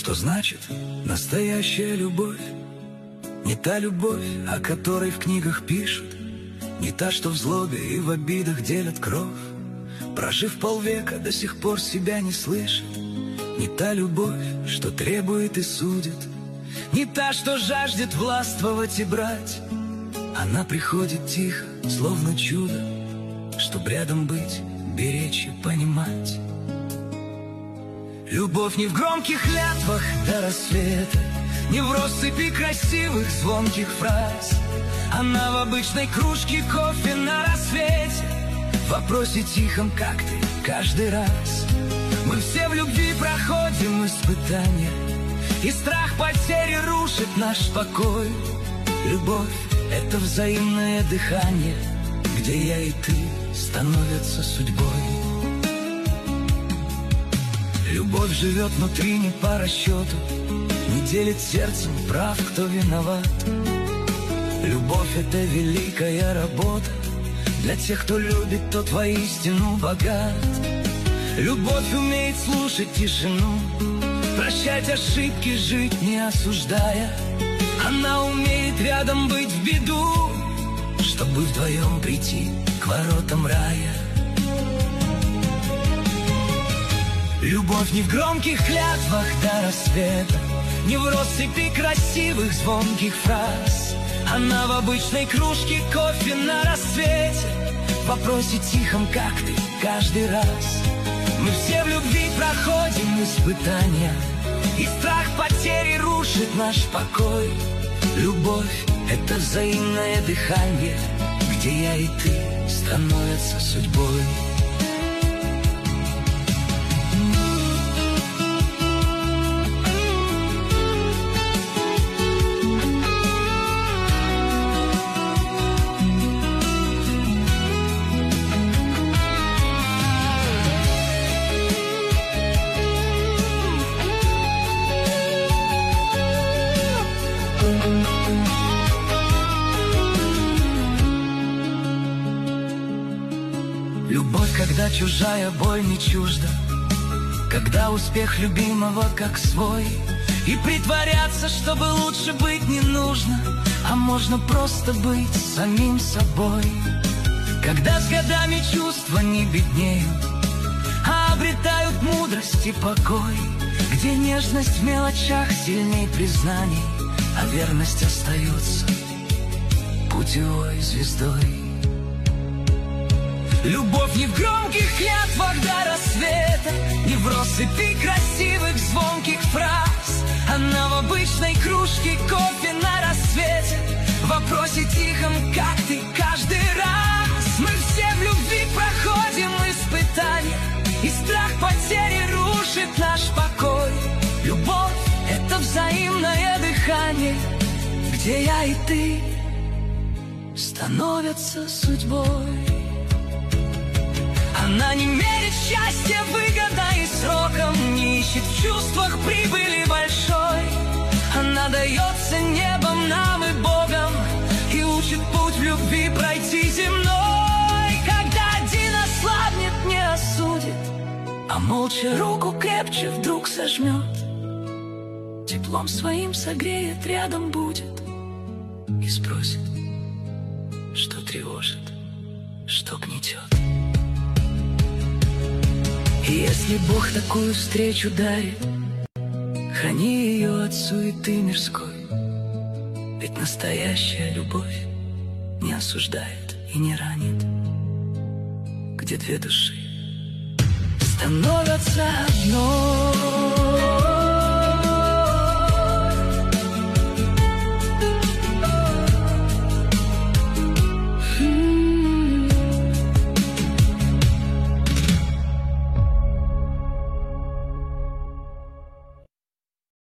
Что значит настоящая любовь? Не та любовь, о которой в книгах пишут, не та, что в злобе и в обидах делят кровь, прожив полвека, до сих пор себя не слышит. Не та любовь, что требует и судит, не та, что жаждет властвовать и брать. Она приходит тихо, словно чудо, чтоб рядом быть, беречь и понимать. Любовь не в громких клятвах до рассвета, не в россыпи красивых звонких фраз. Она в обычной кружке кофе на рассвете, в вопросе тихом, как ты, каждый раз. Мы все в любви проходим испытания, и страх потери рушит наш покой. Любовь — это взаимное дыхание, где я и ты становятся судьбой. Любовь живет внутри не по расчету, не делит сердцем, прав кто виноват. Любовь — это великая работа, для тех, кто любит, тот воистину богат. Любовь умеет слушать тишину, прощать ошибки, жить не осуждая. Она умеет рядом быть в беду, чтобы вдвоем прийти к воротам рая. Любовь не в громких клятвах до рассвета, не в россыпи красивых звонких фраз. Она в обычной кружке кофе на рассвете, в вопросе тихом, как ты, каждый раз. Мы все в любви проходим испытания, и страх потери рушит наш покой. Любовь — это взаимное дыхание, где я и ты становятся судьбой. Любовь, когда чужая боль не чужда, когда успех любимого как свой, и притворяться, чтобы лучше быть не нужно, а можно просто быть самим собой. Когда с годами чувства не беднеют, а обретают мудрость и покой, где нежность в мелочах сильней признаний, а верность остается путевой звездой. Любовь не в громких клятвах до рассвета, не в россыпи красивых звонких фраз. Она в обычной кружке кофе на рассвете, в вопросе тихом, как ты, каждый раз. Мы все в любви проходим испытания, и страх потери рушит наш покой. Любовь — это взаимное дыхание, где я и ты становятся судьбой. Она не мерит счастья выгодой и сроком, не ищет в чувствах прибыли большой. Она дается небом нам и Богом, и учит путь в любви пройти земной. Когда один ослабнет, не осудит, а молча руку крепче вдруг сожмет. Теплом своим согреет, рядом будет и спросит, что тревожит, что гнетет. И если Бог такую встречу дарит, храни ее от суеты мирской. Ведь настоящая любовь не осуждает и не ранит, где две души становятся одной.